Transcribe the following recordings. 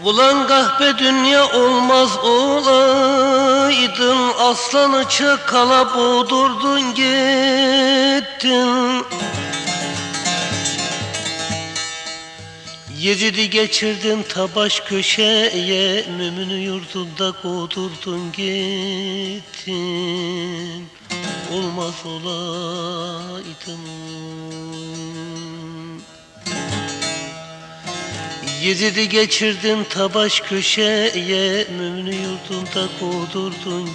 Ulan kahpe dünya olmaz olaydın, aslanı çakala boğdurdun gittin. Yezid'i geçirdin ta baş köşeye, mümünü yurdunda kovdurdun gittin. Olmaz olaydın. Yezid'i geçirdin ta baş köşeye, mümünü yurdunda kovdurdun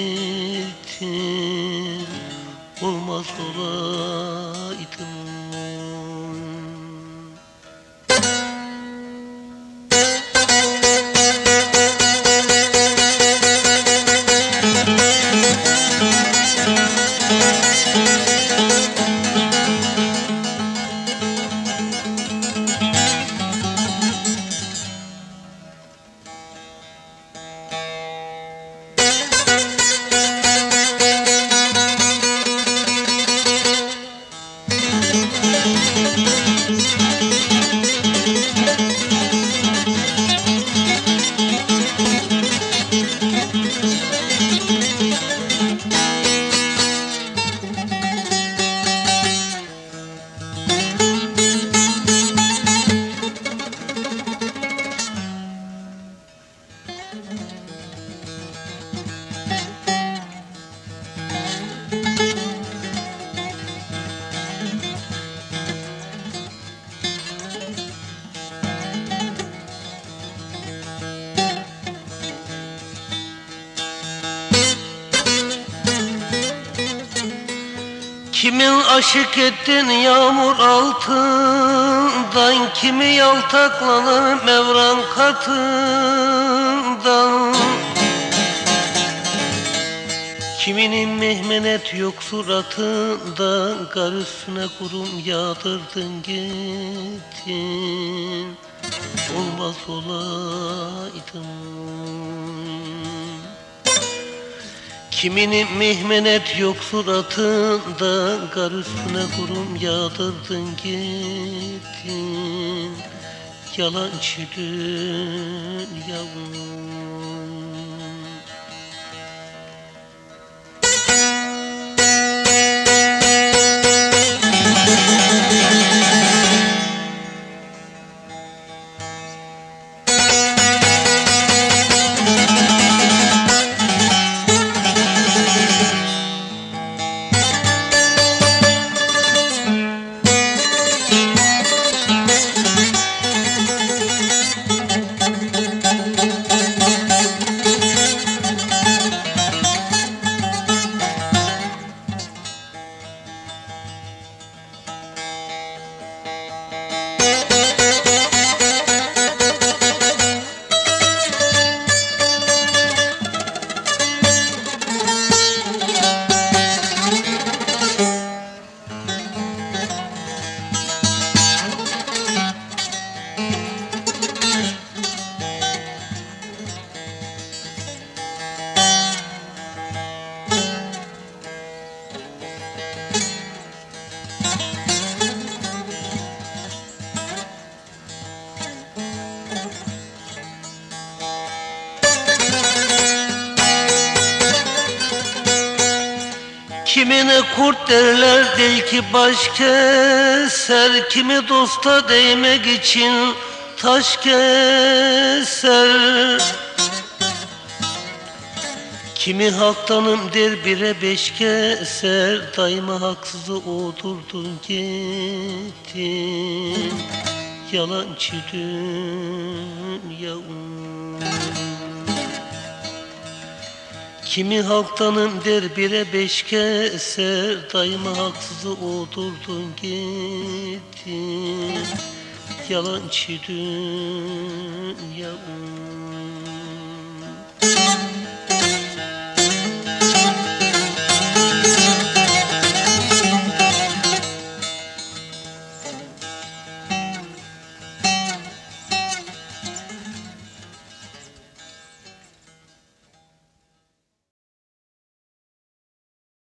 gittin. Olmaz olaydın. Kimin aşık ettin yağmur altından, kimi yaltaklanır mevran katından. Kiminin mehmenet yok suratında, kar üstüne kurum yağdırdın gittin. Olmaz olaydın. Kiminin mihmenet yok suratında, kar üstüne kurum yağdırdın gittin. Yalancı dünyam. Kimine kurt derler değil ki baş keser, kimi dosta değmek için taş keser. Kimi halktanım der bire beş keser, daima haksızı oldurdun gittin. Yalancı dünya. Kimi halktanım der bire beş keser, daima haksızı oldurdun gittin. Yalancı dünya.